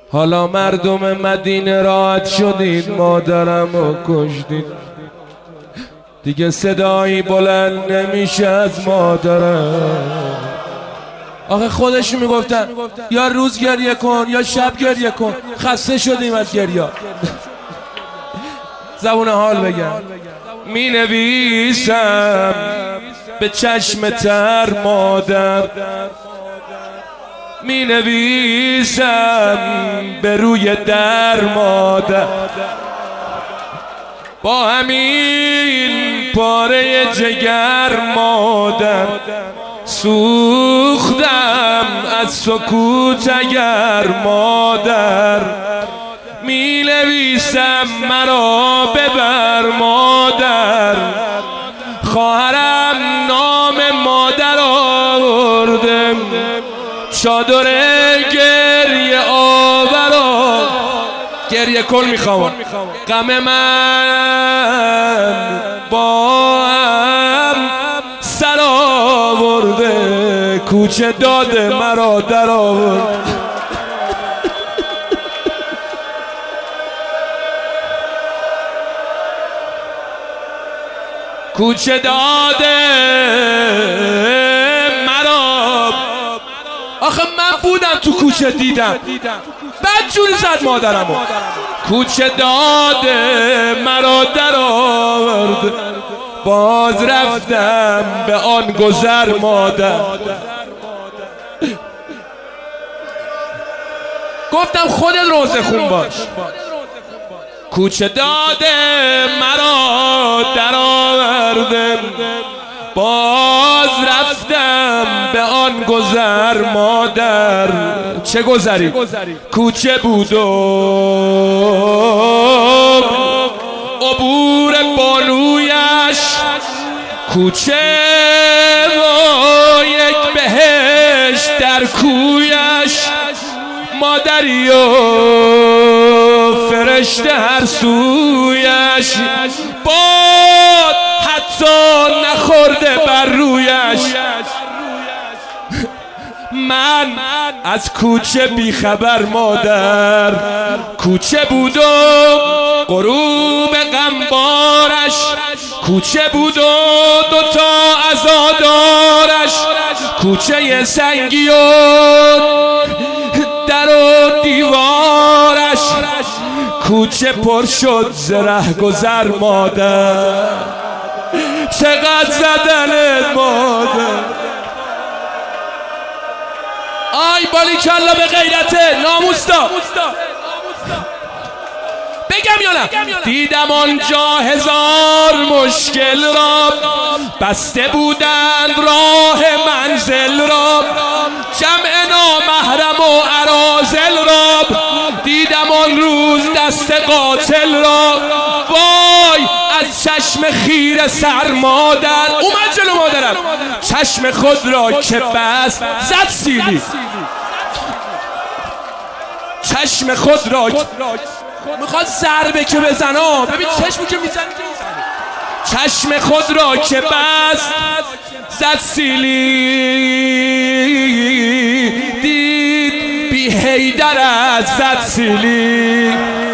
حالا مردم مدینه راحت شدید، مادرمو کشتید، دیگه صدایی بلند نمیشه از مادرم. آخه خودش میگفتن یا روز گریه کن یا شب گریه کن، خسته شدیم از گریه. زبون حال بگم، می نویسم به چشم تر مادر، می نویسم به روی در مادر، با همین پاره جگر مادر، سوختم از سکوت اگر مادر، می نویسم مرا ببر مادر، خواهرم نام مادر آورده، چادر گریه آورا، گریه کن میخوام، غم من با هم سر آورده، کوچه داده مرا در آورد. کوچه داده مرا، آخه من بودم تو کوچه دیدم، بعد جوری زد مادرمو. کوچه داده مرا در آورد، باز رفتم به آن گذر مادر. گفتم خودت روزه خون باش. کوچه داده مرا در آورده، باز رفتم به آن گذر مادر. چه گذری؟ کوچه بود و عبور بانویش، کوچه و یک بهشت در کویش، مادری و فرشته هر سویش، باد حتی نخورده بر رویش. من از کوچه بیخبر مادر، کوچه بود و غروب غمبارش، کوچه بود و دوتا عزادارش، کوچه سنگی و در و دیوارش، کوچه پر شد ز رهگذر مادر. چقدر زدنت مادر، آی بالی کلا به غیرته ناموستا. بگم یا نه؟ دیدم آنجا هزار مشکل را، بسته بودند راه منزل را، جمع نامحرم و اراذل را، دیدم آن روز دست قاتل را. وای از چشم خیره سر مادر، اومد جلو مادرم، چشم خود را که بست زد سیلی، چشم خود را میخواد ضربه که بزنه، ببین چشمی که میزنه، چشم خود را که بست زد سیلی، دید بی حیدر از زد سیلی.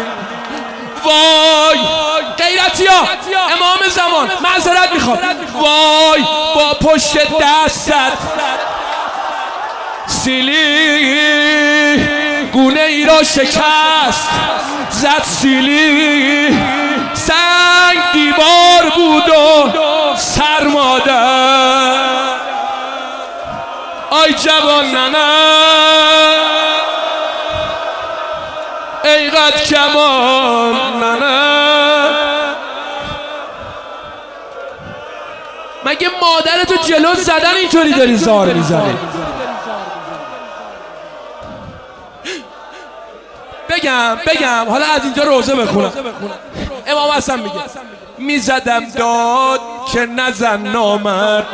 وای غیرتیا، امام زمان معذرت میخواد، وای با پشت دست سیلی، گونه ای را شکست زد سیلی، سنگ دیوار بود و سر مادر. آی جوان ننه ای قد کمان ننه، مگه مادرتو جلو زدن اینطوری داری زار میزنی؟ بگم حالا از اینجا روزه بخونم. امام حسن میگه میزدم داد که نزن نامرد،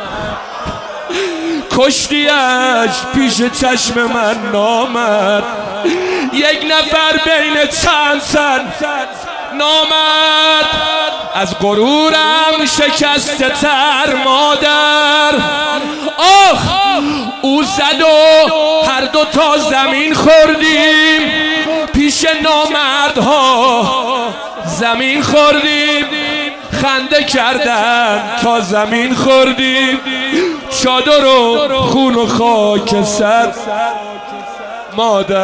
کشتیش پیش چشم من نامرد، یک نفر بین چند سر نامرد، از غرورم شکسته تر مادر. آخ او زد و هر دو تا زمین خوردیم، نامردها زمین خوردیم، خنده کردن تا زمین خوردیم، چادر و خون و خاک سر مادر.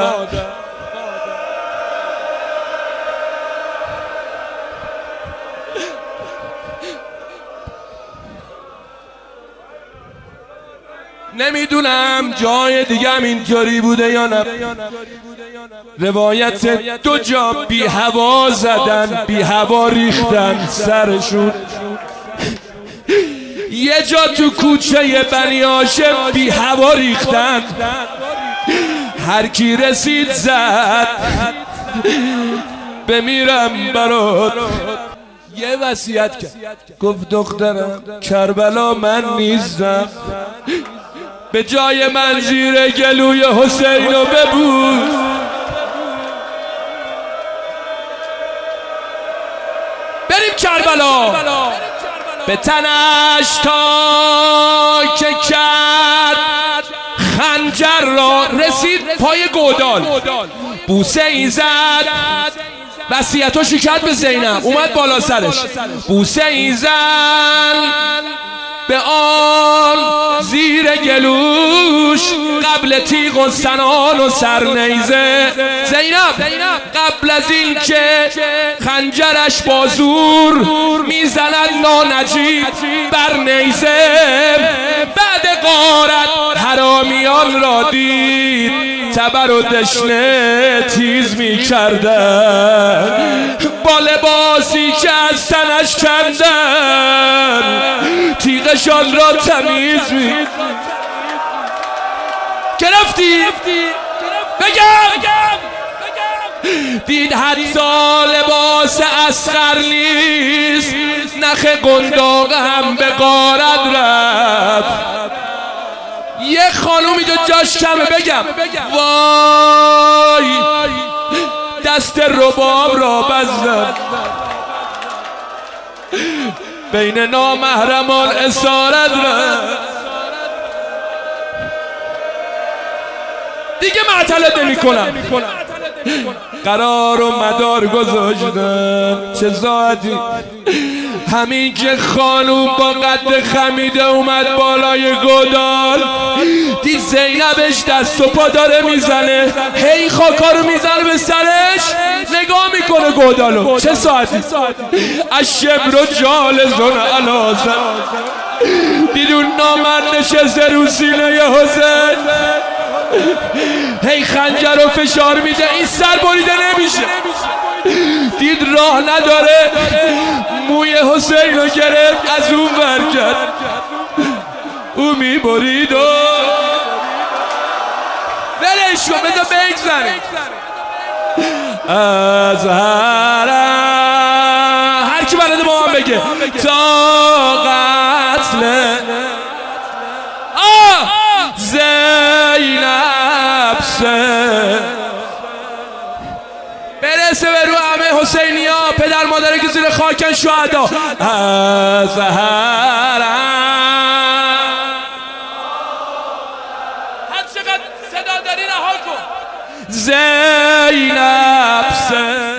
نمیدونم جای دیگه اینطوری بوده یا نه. روایت دو جا بی هوا زدن، بی هوا ریختن سرشون. یه جا تو کوچه بنی هاشم بی هوا ریختن، هر کی رسید زد بمیرم برات. یه وصیت کرد، گفت دخترم کربلا من نیستم، به جای من زیر گلوی حسینو ببوس. بریم کربلا. به تنش تا که کرد خنجر را، رسید پای گودال، بوسه ای زد، وصیتاشو کرد به زینب، اومد بالا سرش، بوسه ای زد به آن زیر گلوش، قبل تیغ و سنان و سرنیزه. زینب قبل از این که خنجرش با زور میزند نانجیب بر نیزه، بعد غارت حرامیان را دید، تبر و دشنه تیز میکردن، با لباسی که از تنش کندن، تیغشان را تمیز می گرفتی. بگم دید حتی لباس اصغر نیست، نخ قنداق هم به غارت رفت. یه خانومی دو جاش کمه، بگم وای دست رباب را بزدن، بین نامحرمان اسارت رفت. دیگه معطلت نمی کنم، قرار و مدار گذاشتم. چه ساعتی همین که خانوم با قد خمیده اومد بالای گودال، دید زینبش دست و پا داره میزنه، هی خاکا رو میزنه به سرش، نگاه میکنه گودالو. چه ساعتی؟ الشبر جالزون علی سر، دید اون نامرد نشسته رو سینه حسین، هی خنجر رو فشار میده، این سر بریده نمیشه. دید راه نداره، موی حسین رو گرفت از اون ور کرد، او میبرید و ولش کن، بذار بگذره. از هر کی بلده با هم بگه تا قتل زینب سه برسه به رو همه حسینی ها، پدر مادره که زیر خاکن شهدا. از هر چقدر صدا داری رها کن. زینب سه